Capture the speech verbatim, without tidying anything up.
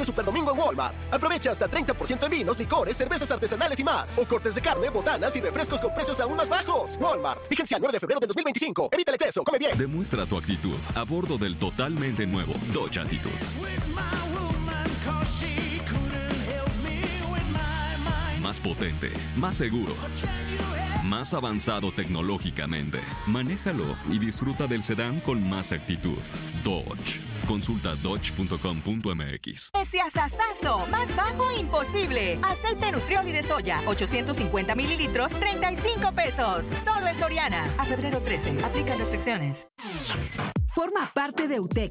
este Super Domingo en Walmart. Aprovecha hasta treinta por ciento en vinos, licores, cervezas artesanales y más. O cortes de carne, botanas y refrescos con precios aún más bajos. Walmart. Vigencia nueve de febrero de dos mil veinticinco. Evita el exceso. Come bien. Demuestra tu actitud a bordo del totalmente nuevo Dodge Attitude. Más potente, más seguro, más avanzado tecnológicamente. Manéjalo y disfruta del sedán con más actitud. Dodge. Consulta dodge punto com punto m x. Ese asazazo, más bajo imposible. Aceite Nutrioli de soya, ochocientos cincuenta mililitros, treinta y cinco pesos. Solo en Soriana. A febrero trece. Aplica restricciones. Forma parte de UTEC